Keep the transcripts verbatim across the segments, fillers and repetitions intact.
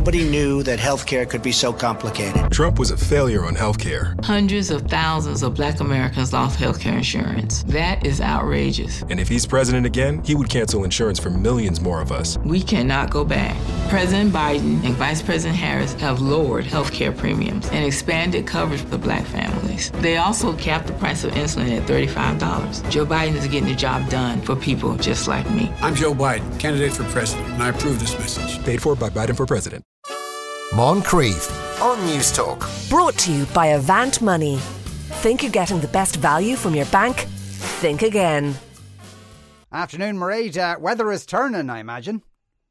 Nobody knew that healthcare could be so complicated. Trump was a failure on healthcare. Hundreds of thousands of black Americans lost healthcare insurance. That is outrageous. And if he's president again, he would cancel insurance for millions more of us. We cannot go back. President Biden and Vice President Harris have lowered healthcare premiums and expanded coverage for black families. They also capped the price of insulin at thirty-five dollars. Joe Biden is getting the job done for people just like me. I'm Joe Biden, candidate for president, and I approve this message. Paid for by Biden for president. Moncrief on News Talk. Brought to you by Avant Money. Think you're getting the best value from your bank? Think again. Afternoon, Mairead. Uh, weather is turning, I imagine.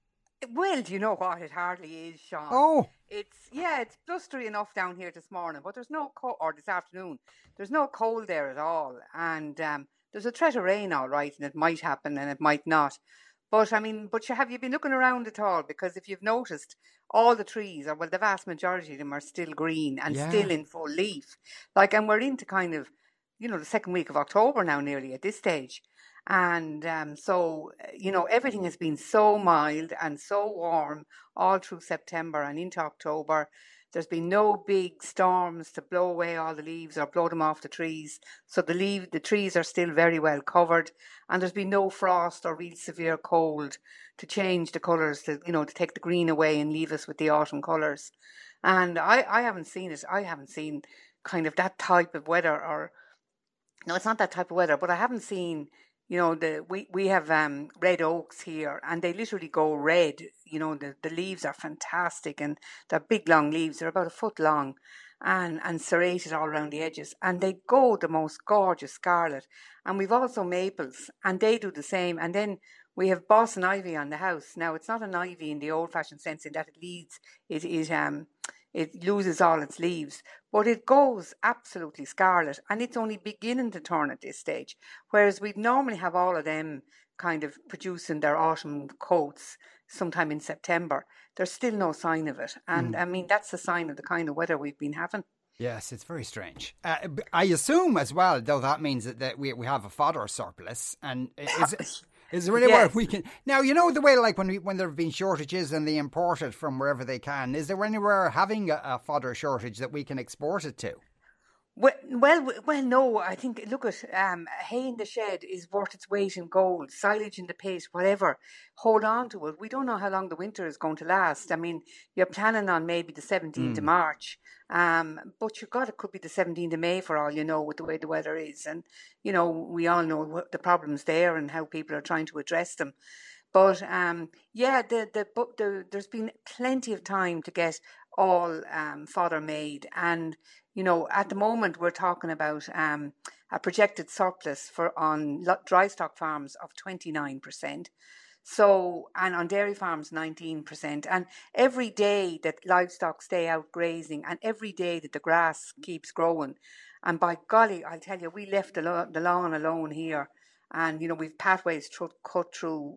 Well, do you know what? It hardly is, Sean. Oh. It's, yeah, it's blustery enough down here this morning, but there's no cold, or this afternoon, there's no cold there at all. And um, there's a threat of rain, all right, and it might happen and it might not. But, I mean, but have you been looking around at all? Because if you've noticed, all the trees, or well, the vast majority of them are still green and Yeah. still in full leaf. Like, and we're into kind of, you know, the second week of October now nearly at this stage. And um, so, you know, everything has been so mild and so warm all through September and into October. There's been no big storms to blow away all the leaves or blow them off the trees. So the leaf, the trees are still very well covered. And there's been no frost or real severe cold to change the colours, to, you know, to take the green away and leave us with the autumn colours. And I, I haven't seen it. I haven't seen kind of that type of weather, or, no, it's not that type of weather, but I haven't seen, you know, the we, we have um, red oaks here, and they literally go red. You know, the, the leaves are fantastic, and they're big, long leaves. They're about a foot long and, and serrated all around the edges. And they go the most gorgeous scarlet. And we've also maples, and they do the same. And then we have Boston ivy on the house. Now, it's not an ivy in the old-fashioned sense in that it leads, it, it, um, it loses all its leaves, but it goes absolutely scarlet, and it's only beginning to turn at this stage. Whereas we'd normally have all of them kind of producing their autumn coats sometime in September. There's still no sign of it. And Mm. I mean, that's a sign of the kind of weather we've been having. Yes, it's very strange. Uh, b- I assume as well, though, that means that, that we we have a fodder surplus. And is is there any way Yes. we can now? You know the way, like when we, when there have been shortages and they import it from wherever they can. Is there anywhere having a, a fodder shortage that we can export it to? Well, well, well, no. I think look at um, hay in the shed is worth its weight in gold. Silage in the pit, whatever. Hold on to it. We don't know how long the winter is going to last. I mean, you're planning on maybe the seventeenth of March, um, but you got it could be the seventeenth of May for all you know with the way the weather is, and you know we all know what the problems there and how people are trying to address them. But um, yeah, the, the the the there's been plenty of time to get all um, fodder made, and you know at the moment we're talking about um, a projected surplus for on lo- dry stock farms of twenty-nine percent. So, and on dairy farms, nineteen percent. And every day that livestock stay out grazing, and every day that the grass keeps growing, and by golly, I'll tell you, we left the, lo- the lawn alone here, and you know we've pathways tr- cut through.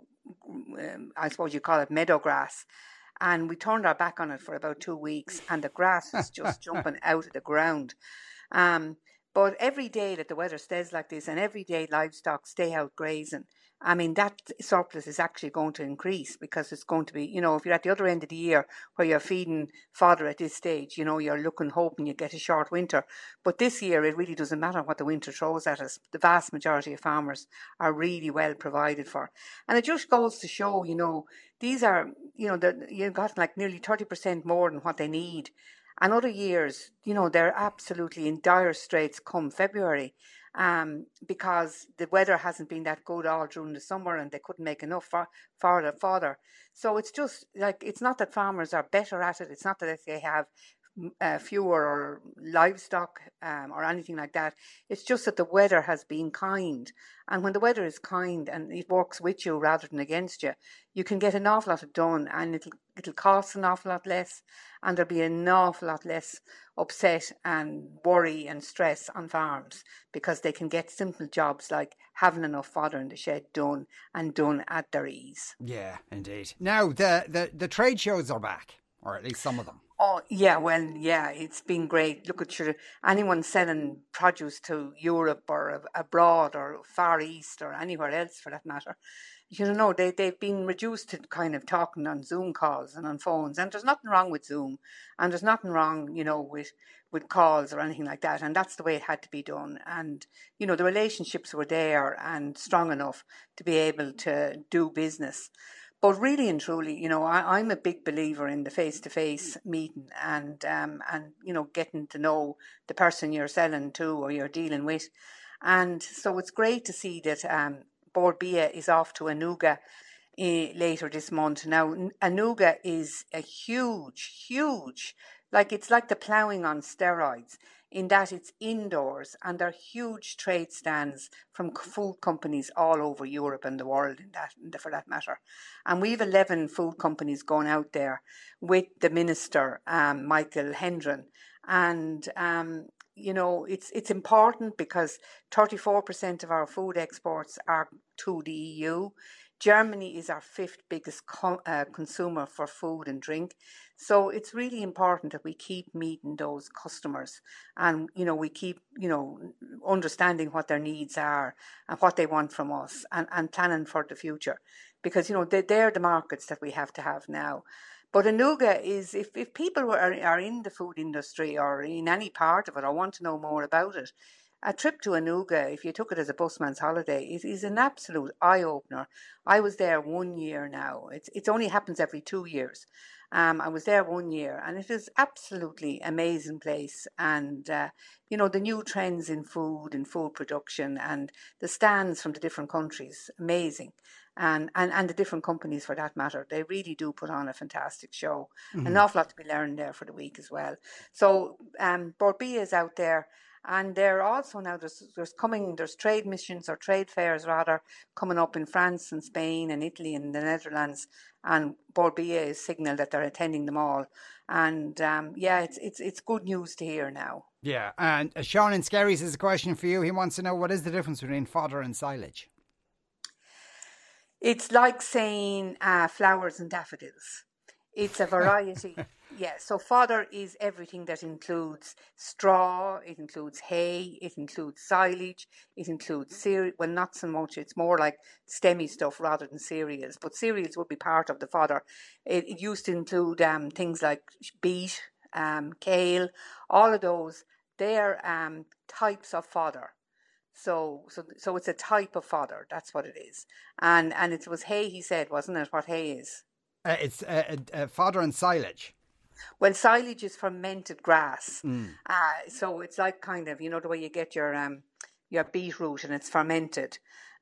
Um, I suppose you call it meadow grass, and we turned our back on it for about two weeks, and the grass is just jumping out of the ground. Um, but every day that the weather stays like this, and every day livestock stay out grazing, I mean, that surplus is actually going to increase, because it's going to be, you know, if you're at the other end of the year where you're feeding fodder at this stage, you know, you're looking, hoping you get a short winter. But this year, it really doesn't matter what the winter throws at us. The vast majority of farmers are really well provided for. And it just goes to show, you know, these are, you know, the, you've got like nearly thirty percent more than what they need. And other years, you know, they're absolutely in dire straits come February. Um, because the weather hasn't been that good all during the summer, and they couldn't make enough for, for the fodder. So it's just like, it's not that farmers are better at it. It's not that they have uh, fewer or livestock um, or anything like that. It's just that the weather has been kind. And when the weather is kind and it works with you rather than against you, you can get an awful lot done, and it'll, it'll cost an awful lot less, and there'll be an awful lot less upset and worry and stress on farms, because they can get simple jobs like having enough fodder in the shed done, and done at their ease. Yeah, indeed. Now, the, the, the trade shows are back, or at least some of them. Oh, yeah, well, yeah, it's been great. Look at your, anyone selling produce to Europe or ab- abroad or Far East or anywhere else for that matter. you don't know, they, they've been reduced to kind of talking on Zoom calls and on phones. And there's nothing wrong with Zoom. And there's nothing wrong, you know, with, with calls or anything like that. And that's the way it had to be done. And, you know, the relationships were there and strong enough to be able to do business. But really and truly, you know, I, I'm a big believer in the face-to-face meeting and, um, and, you know, getting to know the person you're selling to or you're dealing with. And so it's great to see that um, Bord Bia is off to Anuga uh, later this month. Now, Anuga is a huge, huge, like it's like the ploughing on steroids, in that it's indoors and there are huge trade stands from food companies all over Europe and the world in that, for that matter. And we've eleven food companies going out there with the minister, um, Michael Hendren. And, um, you know, it's it's important because thirty-four percent of our food exports are to the E U. Germany is our fifth biggest co- uh, consumer for food and drink. So it's really important that we keep meeting those customers and, you know, we keep, you know, understanding what their needs are and what they want from us and, and planning for the future. Because, you know, they, they're the markets that we have to have now. But Anuga is, if, if people are, are in the food industry or in any part of it or want to know more about it, a trip to Anuga, if you took it as a busman's holiday, it is an absolute eye-opener. I was there one year now. It's it only happens every two years. Um, I was there one year and it is absolutely amazing place. And, uh, you know, the new trends in food and food production and the stands from the different countries, amazing. And, and, and the different companies for that matter, they really do put on a fantastic show. Mm-hmm. An awful lot to be learned there for the week as well. So um, Bord Bia is out there. And they're also now, there's, there's coming, there's trade missions or trade fairs rather, coming up in France and Spain and Italy and the Netherlands. And Bord Bia is signalled that they're attending them all. And um, yeah, it's it's it's good news to hear now. Yeah, and uh, Sean in Skerries has a question for you. He wants to know, what is the difference between fodder and silage? It's like saying uh, flowers and daffodils. It's a variety. Yeah, so fodder is everything that includes straw, it includes hay, it includes silage, it includes cereal. Well, not so much, it's more like stemmy stuff rather than cereals. But cereals would be part of the fodder. It, it used to include um, things like beet, um, kale, all of those. They're um, types of fodder. So, so, so it's a type of fodder. That's what it is. And and it was hay, he said, wasn't it? What hay is? Uh, it's uh, uh, fodder and silage. Well, silage is fermented grass. Mm. Uh, so it's like kind of, you know, the way you get your um, your beetroot and it's fermented.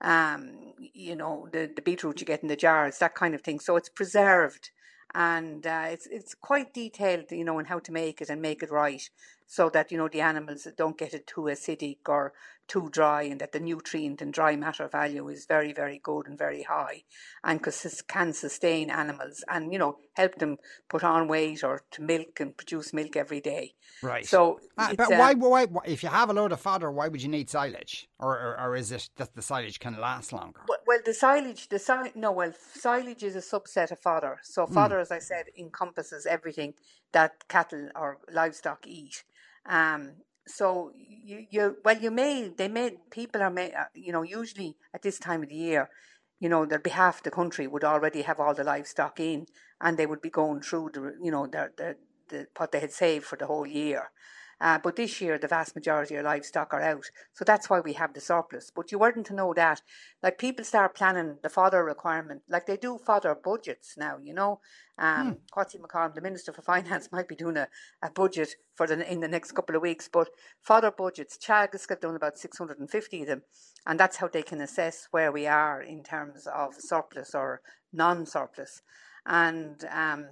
Um, you know, the, the beetroot you get in the jars, that kind of thing. So it's preserved. And uh, it's it's quite detailed, you know, in how to make it and make it right, so that, you know, the animals don't get it too acidic or too dry, and that the nutrient and dry matter value is very, very good and very high, and can sustain animals and, you know, help them put on weight or to milk and produce milk every day. Right. So, uh, but uh, why, why, why, if you have a load of fodder, why would you need silage? Or, or, or is it that the silage can last longer? Well, well the silage, the si- no, well, silage is a subset of fodder. So fodder, mm. as I said, encompasses everything that cattle or livestock eat. Um, so you, you, well, you may, they may, people are, may, you know, usually at this time of the year, you know, their behalf of the country would already have all the livestock in, and they would be going through the, you know, their, their, the, what they had saved for the whole year. Uh, but this year, the vast majority of livestock are out. So that's why we have the surplus. But you weren't to know that. Like, people start planning the fodder requirement. Like, they do fodder budgets now, you know. Um, hmm. Quatty McConnell, the Minister for Finance, might be doing a, a budget for the in the next couple of weeks. But fodder budgets, Teagasc have done about six hundred fifty of them. And that's how they can assess where we are in terms of surplus or non-surplus. And um,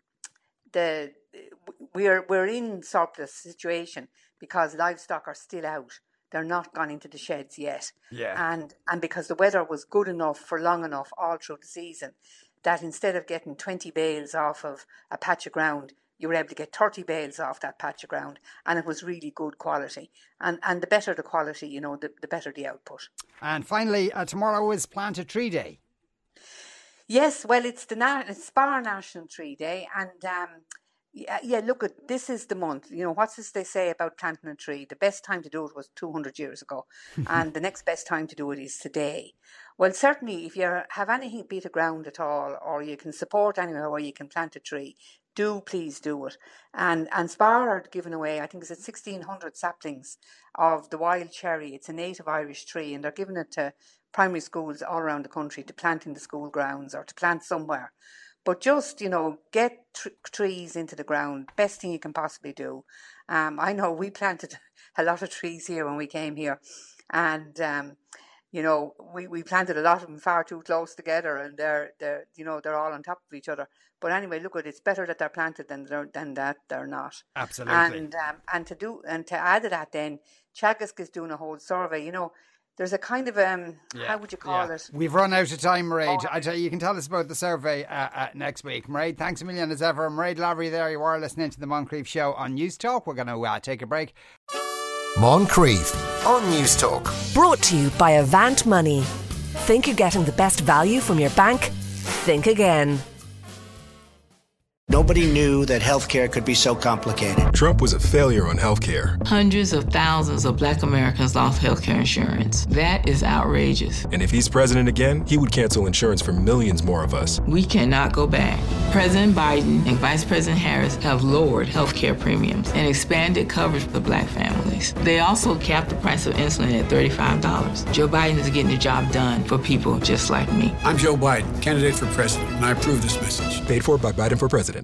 the... We're we're in surplus situation because livestock are still out. They're not gone into the sheds yet. Yeah. And and because the weather was good enough for long enough all through the season, that instead of getting twenty bales off of a patch of ground, you were able to get thirty bales off that patch of ground, and it was really good quality. And and the better the quality, you know, the, the better the output. And finally, uh, tomorrow is Plant a Tree Day. Yes, well, it's the Na- it's Spar National Tree Day, and um, Yeah, yeah, look, at this is the month. You know, what's this they say about planting a tree? The best time to do it was two hundred years ago, and the next best time to do it is today. Well, certainly, if you have anything beat the ground at all, or you can support anywhere where you can plant a tree, do please do it. And and Spar are giving away, I think it's at sixteen hundred saplings of the wild cherry. It's a native Irish tree, and they're giving it to primary schools all around the country to plant in the school grounds or to plant somewhere. But just, you know, get tr- trees into the ground, best thing you can possibly do. Um, I know we planted a lot of trees here when we came here, and, um, you know, we, we planted a lot of them far too close together, and they're, they're, you know, they're all on top of each other. But anyway, look, at it's better that they're planted than they're, than that they're not. Absolutely. And um, and to do and to add to that, then Teagasc is doing a whole survey. You know, there's a kind of um, Yeah, how would you call yeah. it? We've run out of time, Mairead. Oh. I tell you, you can tell us about the survey uh, uh, next week. Mairead, thanks a million as ever. Mairead Lavery there, you are listening to the Moncrief Show on News Talk. We're going to uh, take a break. Moncrief on News Talk. Brought to you by Avant Money. Think you're getting the best value from your bank? Think again. Nobody knew that healthcare could be so complicated. Trump was a failure on healthcare. Hundreds of thousands of black Americans lost health care insurance. That is outrageous. And if he's president again, he would cancel insurance for millions more of us. We cannot go back. President Biden and Vice President Harris have lowered health care premiums and expanded coverage for black families. They also capped the price of insulin at thirty-five dollars. Joe Biden is getting the job done for people just like me. I'm Joe Biden, candidate for president, and I approve this message. Paid for by Biden for president.